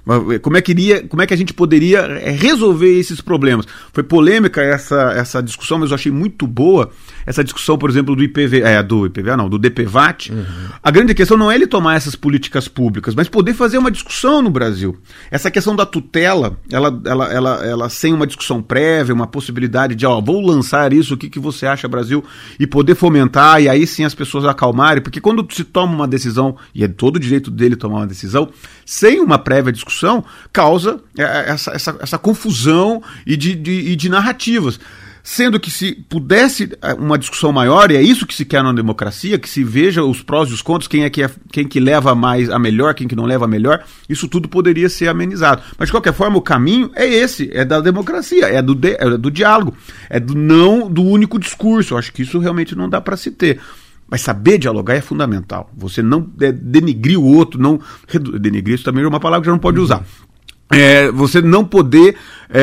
Como é que a gente poderia resolver esses problemas? Foi polêmica essa discussão, mas eu achei muito boa essa discussão, por exemplo, do DPVAT. A grande questão não é ele tomar essas políticas públicas, mas poder fazer uma discussão no Brasil. Essa questão da tutela, ela sem uma discussão prévia, uma possibilidade de, vou lançar isso, o que você acha, Brasil, e poder fomentar, e aí sim as pessoas acalmarem, porque quando se toma uma decisão, e é todo o direito dele tomar uma decisão, sem uma prévia discussão, causa essa confusão e de narrativas. Sendo que se pudesse uma discussão maior, e é isso que se quer numa democracia, que se veja os prós e os contras, quem que leva mais a melhor, quem que não leva a melhor, isso tudo poderia ser amenizado. Mas de qualquer forma o caminho é esse, é da democracia, é do diálogo, é do único discurso. Eu acho que isso realmente não dá para se ter. Mas saber dialogar é fundamental. Você não denigrir o outro, denigrir isso também é uma palavra que já não pode usar. Você não poder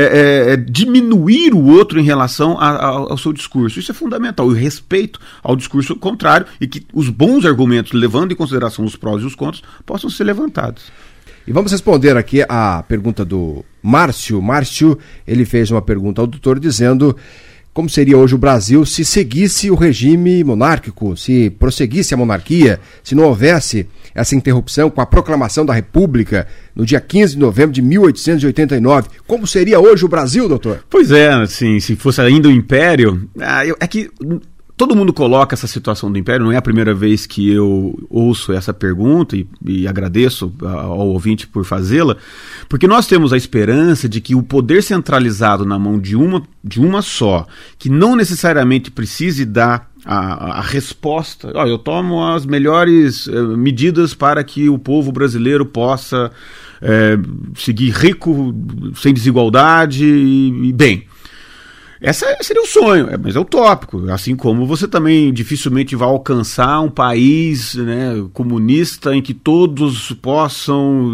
diminuir o outro em relação ao seu discurso. Isso é fundamental. O respeito ao discurso contrário e que os bons argumentos, levando em consideração os prós e os contras, possam ser levantados. E vamos responder aqui a pergunta do Márcio. Márcio, ele fez uma pergunta ao doutor dizendo como seria hoje o Brasil se seguisse o regime monárquico, se prosseguisse a monarquia, se não houvesse essa interrupção com a proclamação da República no dia 15 de novembro de 1889. Como seria hoje o Brasil, doutor? Pois é, assim, se fosse ainda o Império, é que todo mundo coloca essa situação do Império, não é a primeira vez que eu ouço essa pergunta e agradeço ao ouvinte por fazê-la, porque nós temos a esperança de que o poder centralizado na mão de uma só, que não necessariamente precise dar a resposta, eu tomo as melhores medidas para que o povo brasileiro possa seguir rico, sem desigualdade e bem. Esse seria o sonho, mas é utópico, assim como você também dificilmente vai alcançar um país, né, comunista em que todos possam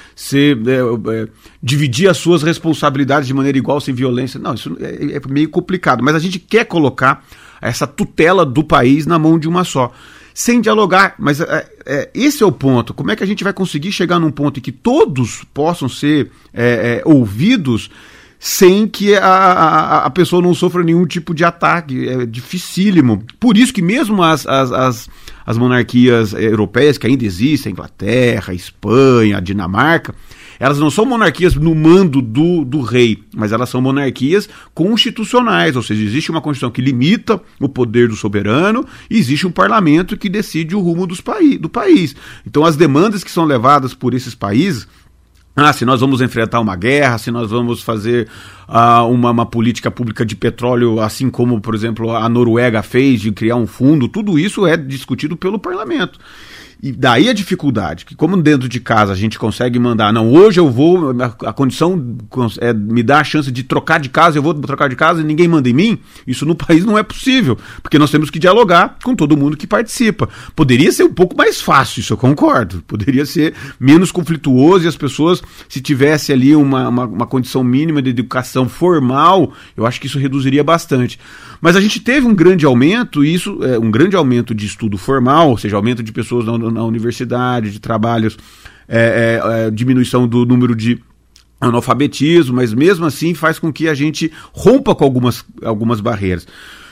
dividir as suas responsabilidades de maneira igual, sem violência. Não, isso é meio complicado, mas a gente quer colocar essa tutela do país na mão de uma só, sem dialogar, mas esse é o ponto. Como é que a gente vai conseguir chegar num ponto em que todos possam ser ouvidos sem que a pessoa não sofra nenhum tipo de ataque? É dificílimo. Por isso que mesmo as monarquias europeias que ainda existem, a Inglaterra, a Espanha, a Dinamarca, elas não são monarquias no mando do rei, mas elas são monarquias constitucionais, ou seja, existe uma constituição que limita o poder do soberano e existe um parlamento que decide o rumo do país. Então as demandas que são levadas por esses países, se nós vamos enfrentar uma guerra, se nós vamos fazer uma política pública de petróleo, assim como, por exemplo, a Noruega fez, de criar um fundo, tudo isso é discutido pelo parlamento. E daí a dificuldade, que como dentro de casa a gente consegue mandar, não, hoje eu vou, a condição me dá a chance de trocar de casa, eu vou trocar de casa e ninguém manda em mim, isso no país não é possível, porque nós temos que dialogar com todo mundo que participa. Poderia ser um pouco mais fácil, isso eu concordo, poderia ser menos conflituoso e as pessoas, se tivesse ali uma condição mínima de educação formal, eu acho que isso reduziria bastante. Mas a gente teve um grande aumento, e isso é um grande aumento de estudo formal, ou seja, aumento de pessoas na universidade, de trabalhos, diminuição do número de analfabetismo, mas mesmo assim faz com que a gente rompa com algumas barreiras.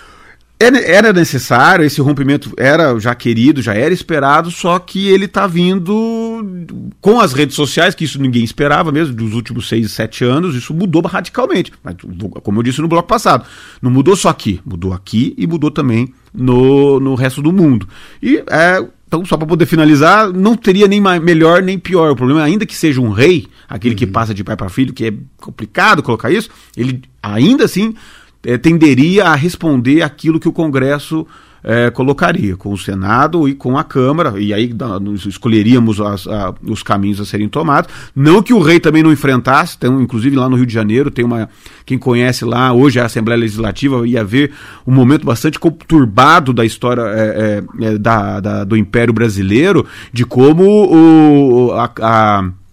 Era necessário, esse rompimento era já querido, já era esperado, só que ele está vindo com as redes sociais, que isso ninguém esperava mesmo, dos últimos 6, 7 anos, isso mudou radicalmente. Mas, como eu disse no bloco passado, não mudou só aqui, mudou aqui e mudou também no resto do mundo. E, então, só para poder finalizar, não teria nem melhor nem pior. O problema é, ainda que seja um rei, aquele que passa de pai para filho, que é complicado colocar isso, ele ainda assim tenderia a responder aquilo que o Congresso colocaria, com o Senado e com a Câmara, e aí nós escolheríamos os caminhos a serem tomados. Não que o rei também não enfrentasse, inclusive lá no Rio de Janeiro, quem conhece lá, hoje a Assembleia Legislativa, ia ver um momento bastante conturbado da história do Império Brasileiro, de como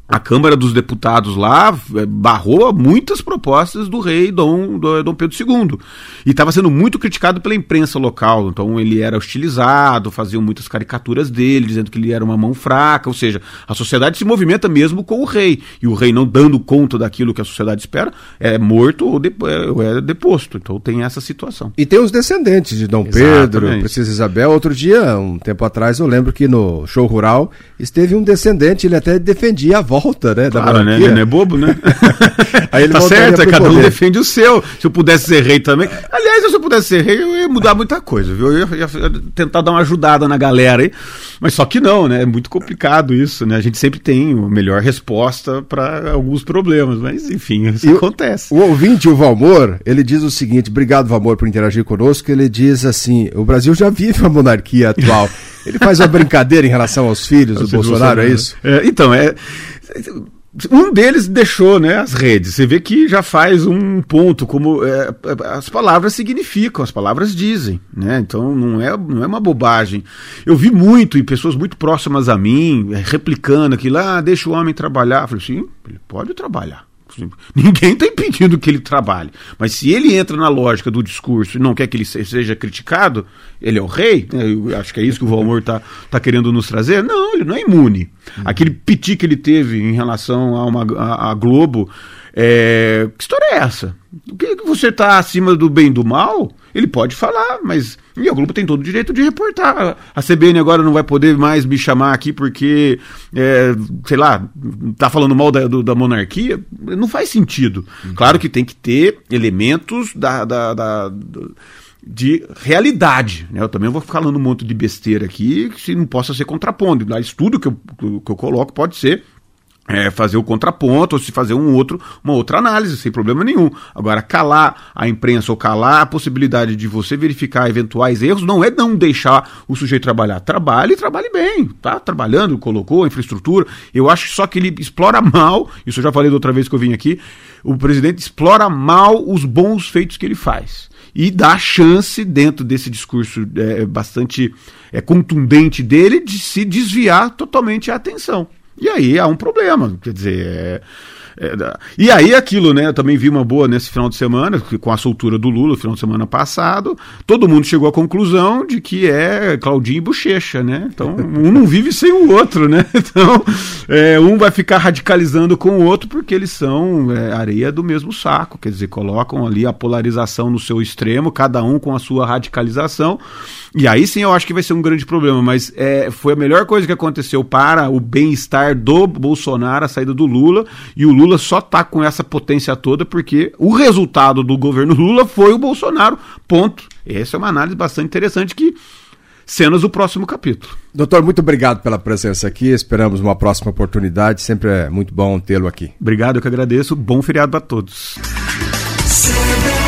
A Câmara dos Deputados lá barrou muitas propostas do rei Dom Pedro II. E estava sendo muito criticado pela imprensa local. Então ele era hostilizado, faziam muitas caricaturas dele, dizendo que ele era uma mão fraca. Ou seja, a sociedade se movimenta mesmo com o rei. E o rei, não dando conta daquilo que a sociedade espera, é morto ou é deposto. Então tem essa situação. E tem os descendentes de Dom Pedro, Princesa Isabel. Outro dia, um tempo atrás, eu lembro que no Show Rural esteve um descendente, ele até defendia a volta, né, da monarquia. Né? Ele não é bobo, né? Aí ele tá certo, cada poder. Um defende o seu. Se eu pudesse ser rei também. Aliás, se eu pudesse ser rei, eu ia mudar muita coisa, viu? Eu ia tentar dar uma ajudada na galera aí. Mas só que não, né? É muito complicado isso, né? A gente sempre tem a melhor resposta para alguns problemas, mas enfim, isso acontece. O ouvinte, o Valmor, ele diz o seguinte: obrigado, Valmor, por interagir conosco. Ele diz assim: o Brasil já vive a monarquia atual. Ele faz uma brincadeira em relação aos filhos do Bolsonaro, é isso? Então, um deles deixou, né, as redes. Você vê que já faz um ponto, como as palavras significam, as palavras dizem, né? Então não é uma bobagem. Eu vi muito, e pessoas muito próximas a mim, replicando aquilo, deixa o homem trabalhar. Eu falei, sim, ele pode trabalhar. Ninguém está impedindo que ele trabalhe, mas se ele entra na lógica do discurso e não quer que ele seja criticado, ele é o rei, né? Eu acho que é isso que o Valmor tá querendo nos trazer. Não, ele não é imune. Aquele piti que ele teve em relação a Globo, que história é essa? O que você está acima do bem e do mal? Ele pode falar, mas e a Globo tem todo o direito de reportar. A CBN agora não vai poder mais me chamar aqui porque, sei lá, tá falando mal da monarquia. Não faz sentido. Claro que tem que ter elementos de realidade, né? Eu também vou falando um monte de besteira aqui que não possa ser contrapondo. No estudo que eu coloco pode ser fazer o contraponto, ou se fazer uma outra análise, sem problema nenhum. Agora, calar a imprensa ou calar a possibilidade de você verificar eventuais erros não é não deixar o sujeito trabalhar. Trabalhe e trabalhe bem. Tá trabalhando, colocou a infraestrutura. Eu acho só que ele explora mal, isso eu já falei da outra vez que eu vim aqui, o presidente explora mal os bons feitos que ele faz. E dá chance, dentro desse discurso bastante contundente dele, de se desviar totalmente a atenção. E aí há um problema, quer dizer, e aí aquilo, né, eu também vi uma boa nesse final de semana, com a soltura do Lula, no final de semana passado, todo mundo chegou à conclusão de que é Claudinho e Bochecha, né, então um não vive sem o outro, né, então um vai ficar radicalizando com o outro porque eles são areia do mesmo saco, quer dizer, colocam ali a polarização no seu extremo, cada um com a sua radicalização, e aí sim eu acho que vai ser um grande problema, mas foi a melhor coisa que aconteceu para o bem-estar do Bolsonaro, a saída do Lula, e o Lula só tá com essa potência toda porque o resultado do governo Lula foi o Bolsonaro, ponto. Essa é uma análise bastante interessante que cenas do próximo capítulo. Doutor, muito obrigado pela presença aqui, esperamos uma próxima oportunidade, sempre é muito bom tê-lo aqui. Obrigado, eu que agradeço, bom feriado a todos.